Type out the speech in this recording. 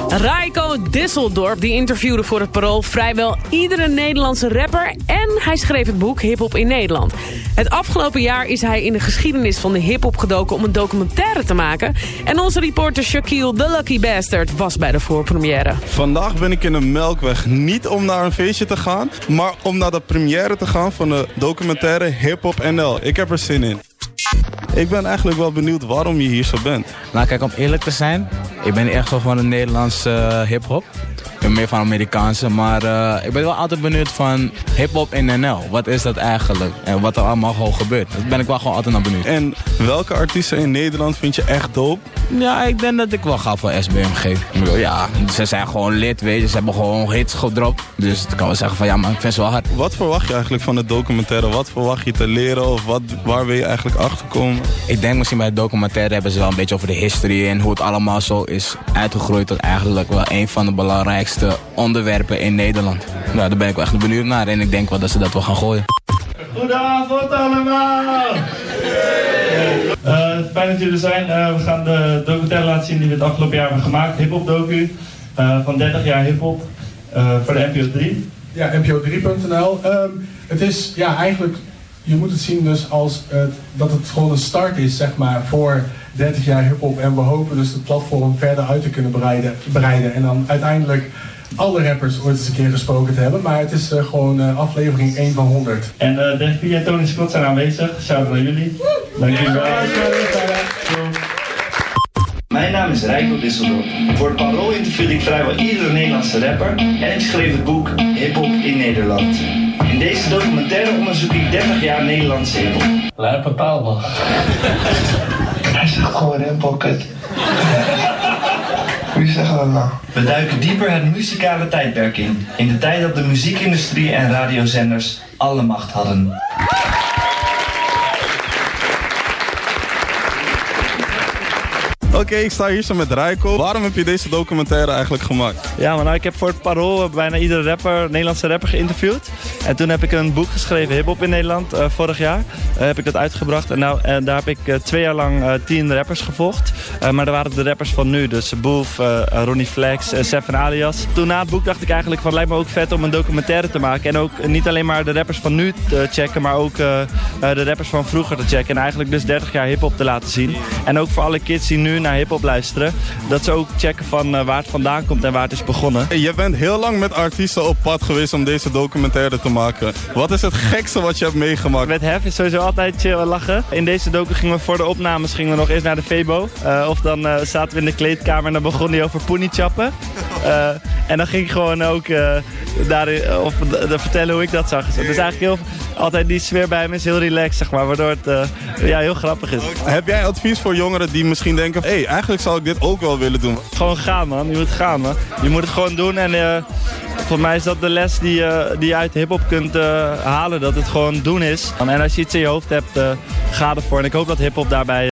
Raiko Disseldorp die interviewde voor het Parool vrijwel iedere Nederlandse rapper en hij schreef het boek Hiphop in Nederland. Het afgelopen jaar is hij in de geschiedenis van de hiphop gedoken om een documentaire te maken. En onze reporter Shaquille the Lucky Bastard was bij de voorpremière. Vandaag ben ik in de Melkweg niet om naar een feestje te gaan, maar om naar de première te gaan van de documentaire Hiphop NL. Ik heb er zin in. Ik ben eigenlijk wel benieuwd waarom je hier zo bent. Nou kijk, om eerlijk te zijn, ik ben niet echt zo van de Nederlandse hiphop. Ik ben meer van Amerikaanse, maar ik ben wel altijd benieuwd van hiphop in NL. Wat is dat eigenlijk? En wat er allemaal gewoon gebeurt. Daar ben ik wel gewoon altijd naar benieuwd. En welke artiesten in Nederland vind je echt dope? Ja, ik denk dat ik wel ga voor SBMG. Ja, ze zijn gewoon lid, weet je. Ze hebben gewoon hits gedropt. Dus ik kan wel zeggen van ja, maar ik vind ze wel hard. Wat verwacht je eigenlijk van de documentaire? Wat verwacht je te leren of waar wil je eigenlijk achterkomen? Ik denk misschien bij het documentaire hebben ze wel een beetje over de history en hoe het allemaal zo is uitgegroeid tot eigenlijk wel een van de belangrijkste onderwerpen in Nederland. Nou, daar ben ik wel echt benieuwd naar en ik denk wel dat ze dat wel gaan gooien. Goedenavond allemaal! Fijn dat jullie er zijn. We gaan de documentaire laten zien die we het afgelopen jaar hebben gemaakt. Hiphop docu van 30 jaar hiphop voor de NPO 3. Ja, NPO3.nl. Het is ja eigenlijk, je moet het zien dus als dat het gewoon een start is zeg maar voor 30 jaar hiphop. En we hopen dus het platform verder uit te kunnen breiden. En dan uiteindelijk alle rappers ooit eens een keer gesproken te hebben. Maar het is gewoon aflevering 1 van 100. En Def P en Tony Scott zijn aanwezig. Shout-out naar jullie. Dank jullie wel. Mijn naam is Raiko Disseldorp. Voor het Parool interviewde ik vrijwel iedere Nederlandse rapper en ik schreef het boek Hiphop in Nederland. In deze documentaire onderzoek ik 30 jaar Nederlandse hiphop. Lijpe taal, man. Hij zegt gewoon rappocket. Wie zegt dat nou? We duiken dieper het muzikale tijdperk in. In de tijd dat de muziekindustrie en radiozenders alle macht hadden. Oké, ik sta hier zo met Raiko. Waarom heb je deze documentaire eigenlijk gemaakt? Ja, maar nou, ik heb voor het Parool bijna iedere Nederlandse rapper geïnterviewd. En toen heb ik een boek geschreven, Hiphop in Nederland, vorig jaar. Heb ik dat uitgebracht. En daar heb ik 2 jaar lang 10 rappers gevolgd. Maar dat waren de rappers van nu. Dus Boef, Ronnie Flex, Seven Alias. Toen na het boek dacht ik eigenlijk van het lijkt me ook vet om een documentaire te maken. En ook niet alleen maar de rappers van nu te checken, maar ook de rappers van vroeger te checken. En eigenlijk dus 30 jaar hiphop te laten zien. En ook voor alle kids die nu naar hiphop luisteren, dat ze ook checken van waar het vandaan komt en waar het is begonnen. Je bent heel lang met artiesten op pad geweest om deze documentaire te maken. Wat is het gekste wat je hebt meegemaakt? Met Hef is sowieso altijd chill lachen. In deze docu gingen we voor de opnames nog eerst naar de Febo. Of dan zaten we in de kleedkamer en dan begon hij over poenie chappen. En dan ging ik gewoon ook vertellen hoe ik dat zag. Dus eigenlijk altijd die sfeer bij hem is heel relaxed, zeg maar, waardoor het heel grappig is. Heb jij advies voor jongeren die misschien denken, hey, eigenlijk zou ik dit ook wel willen doen? Gewoon gaan, man. Je moet gaan, man. Je moet het gewoon doen en voor mij is dat de les die je uit hiphop kunt halen, dat het gewoon doen is. En als je iets in je hoofd hebt, ga ervoor. En ik hoop dat hiphop daarbij